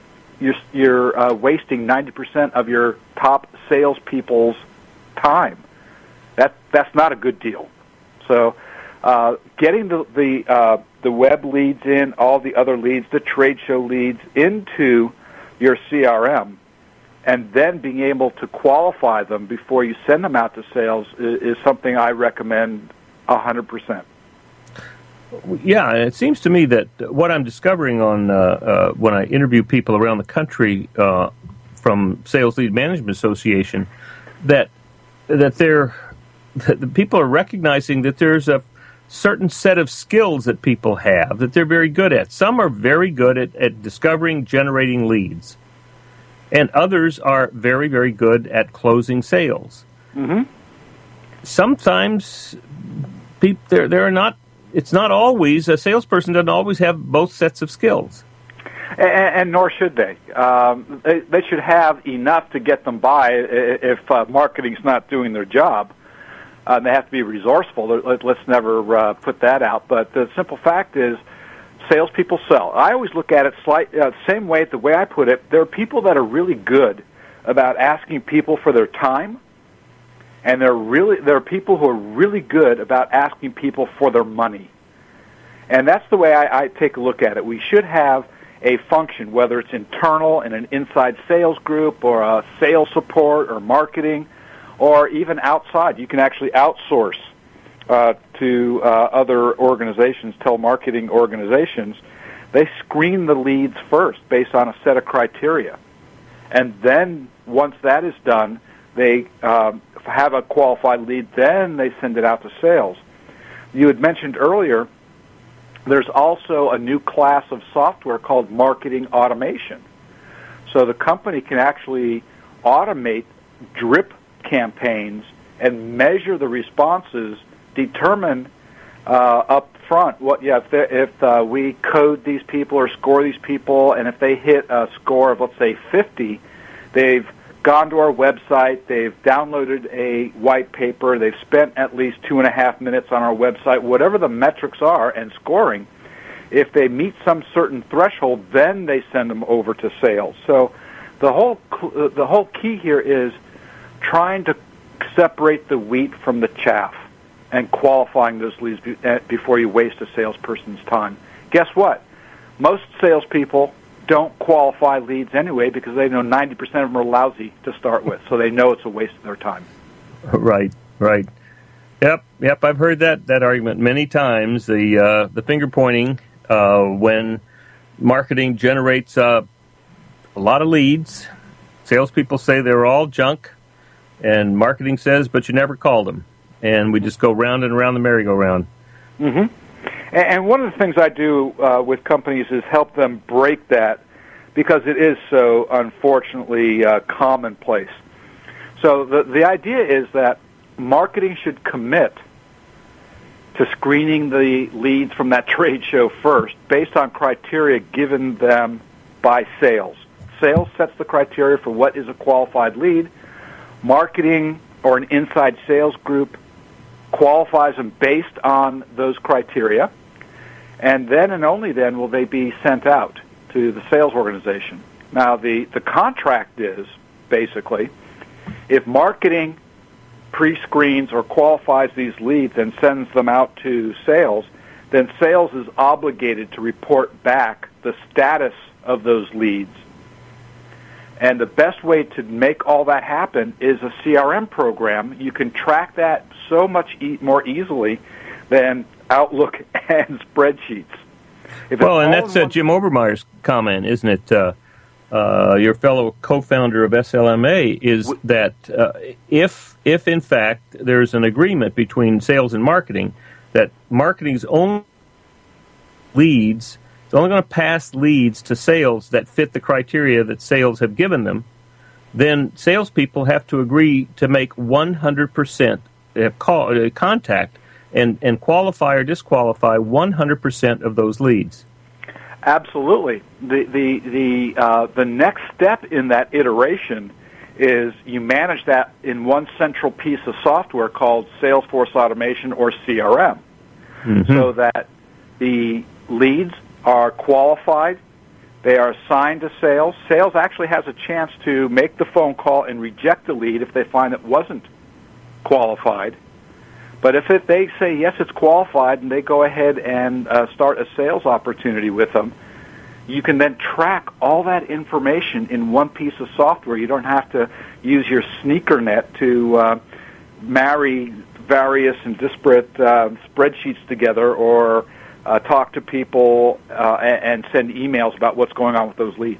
wasting 90% of your top salespeople's time. That's not a good deal. So, getting the web leads in, all the other leads, the trade show leads into your CRM, and then being able to qualify them before you send them out to sales is something I recommend 100%. Yeah, and it seems to me that what I'm discovering on when I interview people around the country from Sales Lead Management Association, that the people are recognizing that there's a certain set of skills that people have that they're very good at. Some are very good at discovering, generating leads, and others are very, very good at closing sales. Mm-hmm. Sometimes they're not. It's not always, a salesperson doesn't always have both sets of skills. And nor should they. They should have enough to get them by if marketing's not doing their job. They have to be resourceful. Let's never put that out. But the simple fact is, salespeople sell. I always look at it same way, the way I put it. There are people that are really good about asking people for their time, and there are people who are really good about asking people for their money. And that's the way I take a look at it. We should have a function, whether it's internal in an inside sales group or a sales support or marketing, or even outside. You can actually outsource to other organizations, telemarketing organizations. They screen the leads first based on a set of criteria. And then once that is done, they have a qualified lead, then they send it out to sales. You had mentioned earlier, there's also a new class of software called marketing automation. So the company can actually automate drip campaigns and measure the responses, determine up front if we code these people or score these people, and if they hit a score of, let's say, 50, they've gone to our website, they've downloaded a white paper, they've spent at least 2.5 minutes on our website, whatever the metrics are and scoring. If they meet some certain threshold, then they send them over to sales. So the whole key here is trying to separate the wheat from the chaff and qualifying those leads before you waste a salesperson's time. Guess what? Most salespeople don't qualify leads anyway because they know 90% of them are lousy to start with, so they know it's a waste of their time. Right. Yep. I've heard that argument many times. The finger pointing when marketing generates a lot of leads. Salespeople say they're all junk, and marketing says, but you never called them. And we just go round and around the merry-go-round. Mm-hmm. And one of the things I do with companies is help them break that because it is so, unfortunately, commonplace. So the idea is that marketing should commit to screening the leads from that trade show first based on criteria given them by sales. Sales sets the criteria for what is a qualified lead. Marketing or an inside sales group qualifies them based on those criteria. And then and only then will they be sent out to the sales organization. Now, the contract is, basically, if marketing pre-screens or qualifies these leads and sends them out to sales, then sales is obligated to report back the status of those leads. And the best way to make all that happen is a CRM program. You can track that so much more easily than Outlook and spreadsheets. Well, and that's Jim Obermeyer's comment, isn't it? Your fellow co-founder of SLMA is that if in fact there's an agreement between sales and marketing that marketing's only leads, it's only going to pass leads to sales that fit the criteria that sales have given them, then salespeople have to agree to make 100% contact and qualify or disqualify 100% of those leads. Absolutely. The next step in that iteration is you manage that in one central piece of software called Salesforce Automation or CRM, so that the leads are qualified, they are assigned to sales. Sales actually has a chance to make the phone call and reject the lead if they find it wasn't qualified. But if they say, yes, it's qualified, and they go ahead and start a sales opportunity with them, you can then track all that information in one piece of software. You don't have to use your sneaker net to marry various and disparate spreadsheets together or talk to people and send emails about what's going on with those leads.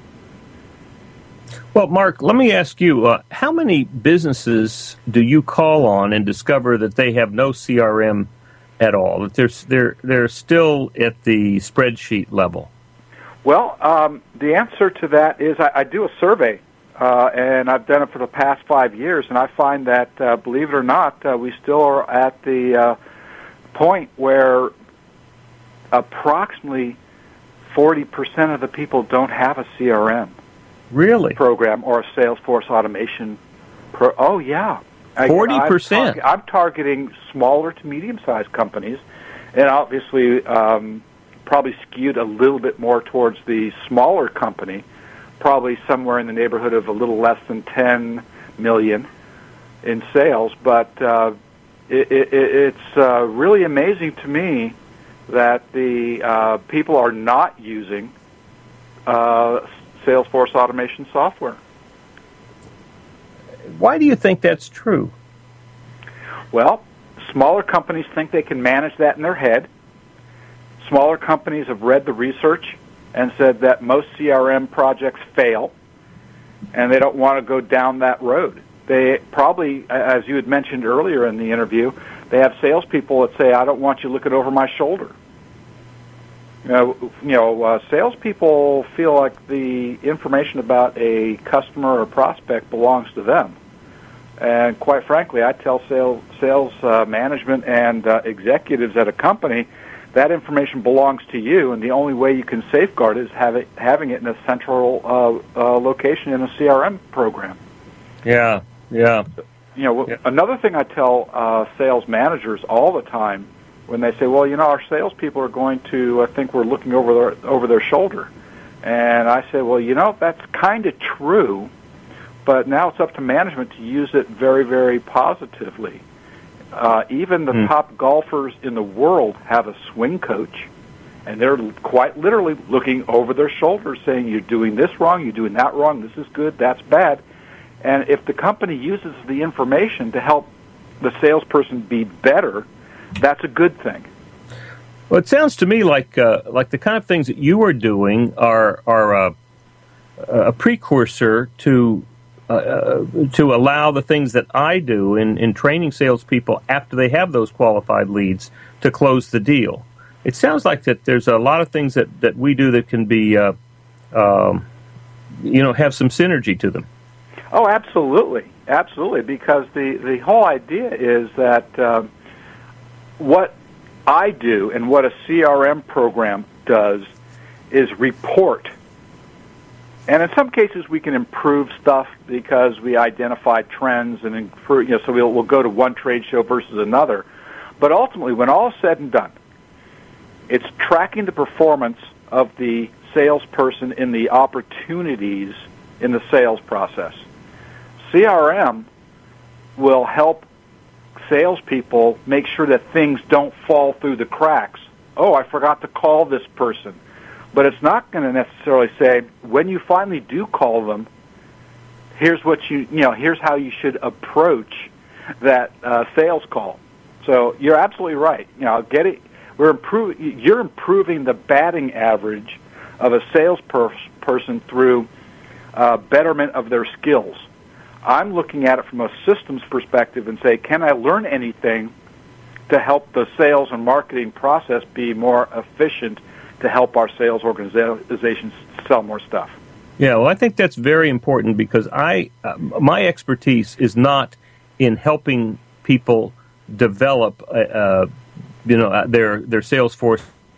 Well, Mark, let me ask you, how many businesses do you call on and discover that they have no CRM at all, that they're still at the spreadsheet level? Well, the answer to that is I do a survey, and I've done it for the past 5 years, and I find that, believe it or not, we still are at the point where approximately 40% of the people don't have a CRM. Really? Program or a Salesforce automation. Oh, yeah. 40%? I'm targeting smaller to medium-sized companies, and obviously probably skewed a little bit more towards the smaller company, probably somewhere in the neighborhood of a little less than 10 million in sales. But it's really amazing to me that the people are not using Salesforce automation software. Why do you think that's true? Well, smaller companies think they can manage that in their head. Smaller companies have read the research and said that most CRM projects fail, and they don't want to go down that road. They probably, as you had mentioned earlier in the interview, they have salespeople that say, I don't want you looking over my shoulder. Salespeople feel like the information about a customer or prospect belongs to them. And quite frankly, I tell sales management and executives at a company that information belongs to you, and the only way you can safeguard it is having it in a central location in a CRM program. Yeah. Another thing I tell sales managers all the time when they say, well, our salespeople are going to think we're looking over their shoulder. And I say, well, that's kind of true, but now it's up to management to use it very, very positively. Even the top golfers in the world have a swing coach, And they're quite literally looking over their shoulder saying, you're doing this wrong, you're doing that wrong, this is good, that's bad. And if the company uses the information to help the salesperson be better, that's a good thing. Well, it sounds to me like the kind of things that you are doing are a precursor to allow the things that I do in training salespeople after they have those qualified leads to close the deal. It sounds like that there's a lot of things that we do that can be, have some synergy to them. Oh, absolutely, absolutely. Because the whole idea is that what I do and what a CRM program does is report. And in some cases, we can improve stuff because we identify trends and improve. So we'll go to one trade show versus another. But ultimately, when all is said and done, it's tracking the performance of the salesperson in the opportunities in the sales process. CRM will help salespeople make sure that things don't fall through the cracks. Oh, I forgot to call this person. But it's not going to necessarily say, when you finally do call them, here's what here's how you should approach that sales call. So you're absolutely right. Get it. You're improving the batting average of a salesperson through betterment of their skills. I'm looking at it from a systems perspective and say, can I learn anything to help the sales and marketing process be more efficient to help our sales organizations sell more stuff? Yeah, well, I think that's very important because my expertise is not in helping people develop, their sales force.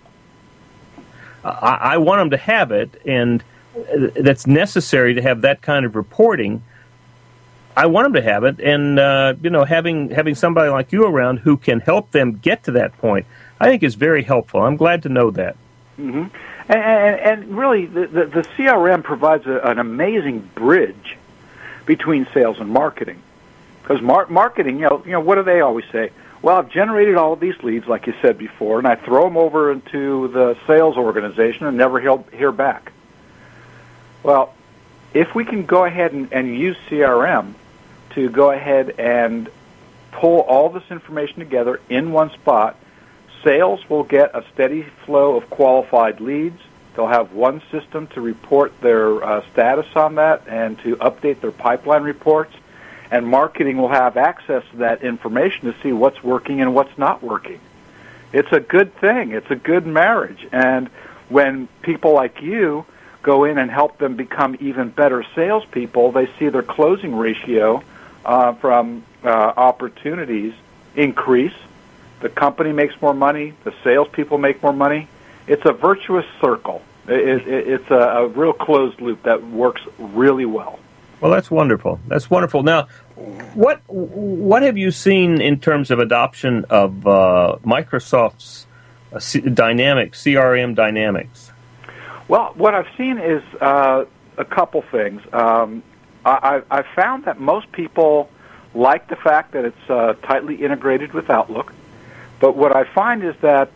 I want them to have it, and that's necessary to have that kind of reporting. I want them to have it, and having somebody like you around who can help them get to that point, I think is very helpful. I'm glad to know that. Mm-hmm. And really, the CRM provides an amazing bridge between sales and marketing. Because marketing, what do they always say? Well, I've generated all of these leads, like you said before, and I throw them over into the sales organization and never hear back. Well, if we can go ahead and use CRM to go ahead and pull all this information together in one spot, sales will get a steady flow of qualified leads. They'll have one system to report their status on that and to update their pipeline reports. And marketing will have access to that information to see what's working and what's not working. It's a good thing. It's a good marriage. And when people like you go in and help them become even better salespeople, they see their closing ratio from opportunities increase. The company makes more money. The salespeople make more money. It's a virtuous circle. It's a real closed loop that works really well. Well, that's wonderful. That's wonderful. Now, what have you seen in terms of adoption of Microsoft's Dynamics, CRM Dynamics? Well, what I've seen is a couple things. I found that most people like the fact that it's tightly integrated with Outlook. But what I find is that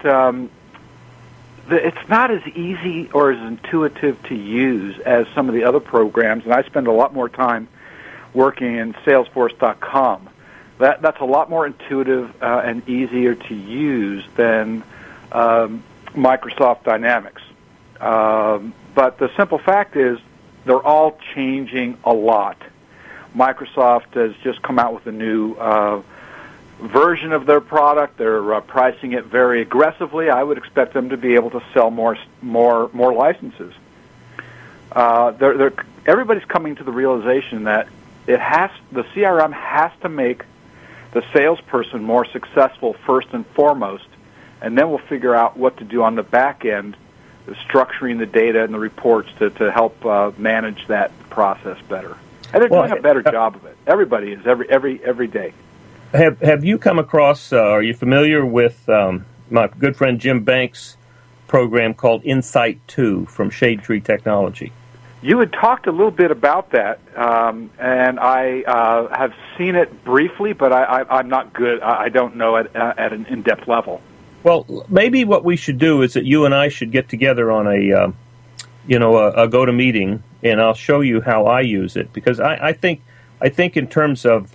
it's not as easy or as intuitive to use as some of the other programs, and I spend a lot more time working in Salesforce.com. That's a lot more intuitive and easier to use than Microsoft Dynamics. But the simple fact is they're all changing a lot. Microsoft has just come out with a new version of their product. They're pricing it very aggressively. I would expect them to be able to sell more licenses. Everybody's coming to the realization that the CRM has to make the salesperson more successful first and foremost, and then we'll figure out what to do on the back end, structuring the data and the reports to help manage that process better. And they're doing a better job of it. Everybody is every day. Have you come across, are you familiar with my good friend Jim Banks' program called Insight 2 from Shade Tree Technology? You had talked a little bit about that, and I have seen it briefly, but I'm not good. I don't know at an in-depth level. Well, maybe what we should do is that you and I should get together on a GoToMeeting, and I'll show you how I use it, because I think in terms of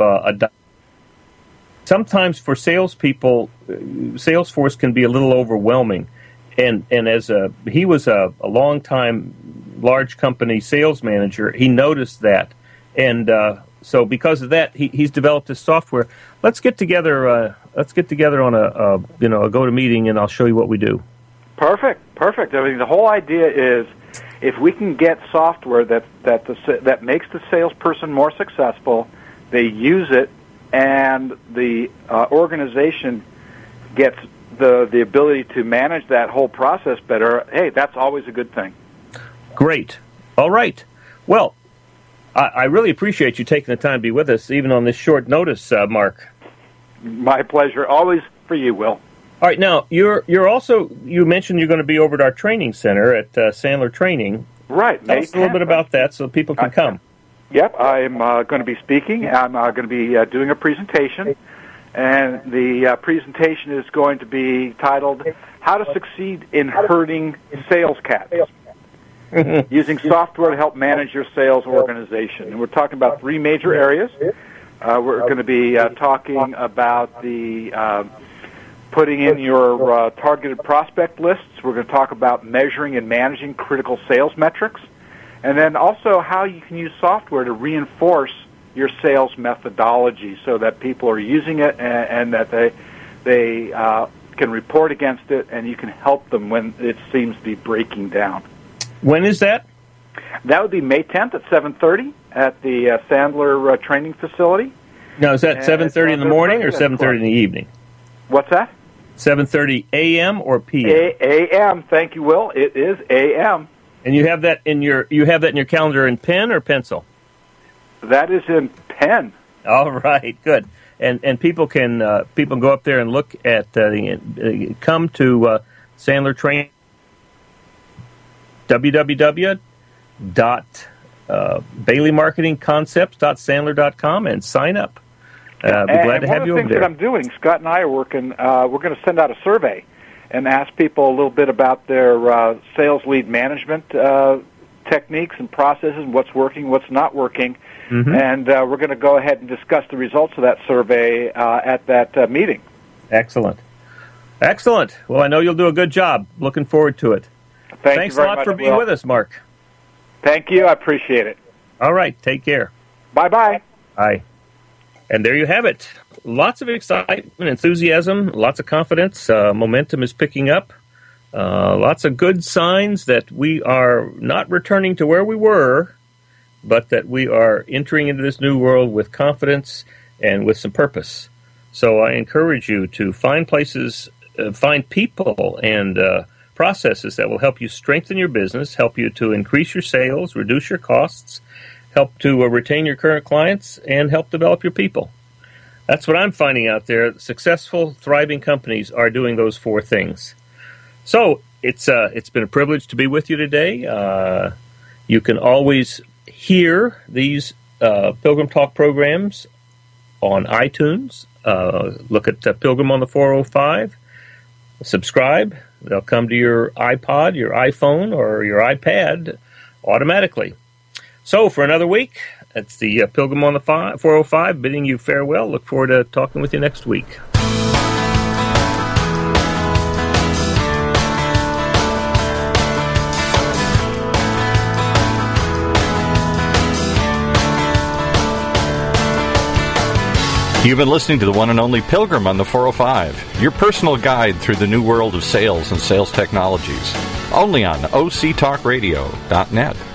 sometimes for salespeople, Salesforce can be a little overwhelming, and as he was a long time large company sales manager, he noticed that, and so because of that, he's developed his software. Let's get together on a GoToMeeting, and I'll show you what we do. Perfect. I mean, the whole idea is if we can get software that makes the salesperson more successful, they use it, and the organization gets the ability to manage that whole process better. Hey, that's always a good thing. Great. All right. Well, I really appreciate you taking the time to be with us, even on this short notice, Mark. My pleasure. Always for you, Will. All right. Now, you're also, you mentioned you're going to be over at our training center at Sandler Training. Right. Tell us a little bit about that so people can come. Yep. I'm going to be speaking. I'm going to be doing a presentation, and the presentation is going to be titled, How to Succeed in Herding Sales Cats. Using software to help manage your sales organization. And we're talking about three major areas. We're going to be talking about the putting in your targeted prospect lists. We're going to talk about measuring and managing critical sales metrics. And then also how you can use software to reinforce your sales methodology so that people are using it and that they can report against it, and you can help them when it seems to be breaking down. When is that? That would be May 10th at 7:30 at the Sandler training facility. Now, is that 7:30 in the morning or 7:30 in the evening? What's that? 7:30 a.m. or p.m.? A.m. Thank you, Will. It is a.m. And you have that in your calendar in pen or pencil? That is in pen. All right, good. And people can go up there and look at come to Sandler Training. www.baileymarketingconcepts.sandler.com and sign up. Be glad to have you over there. One of the things that I'm doing, Scott and I are working, we're going to send out a survey and ask people a little bit about their sales lead management techniques and processes and what's working, what's not working. Mm-hmm. And we're going to go ahead and discuss the results of that survey at that meeting. Excellent. Well, I know you'll do a good job. Looking forward to it. Thanks a lot for being with us, Mark. Thank you. I appreciate it. All right. Take care. Bye-bye. Bye. And there you have it. Lots of excitement, enthusiasm, lots of confidence. Momentum is picking up. Lots of good signs that we are not returning to where we were, but that we are entering into this new world with confidence and with some purpose. So I encourage you to find places, find people, and processes that will help you strengthen your business, help you to increase your sales, reduce your costs, help to retain your current clients, and help develop your people. That's what I'm finding out there. Successful, thriving companies are doing those four things. So it's been a privilege to be with you today. You can always hear these Pilgrim Talk programs on iTunes. Look at Pilgrim on the 405. Subscribe. They'll come to your iPod, your iPhone, or your iPad automatically. So for another week, it's the Pilgrim on the 405 bidding you farewell. Look forward to talking with you next week. You've been listening to the one and only Pilgrim on the 405, your personal guide through the new world of sales and sales technologies, only on OCTalkRadio.net.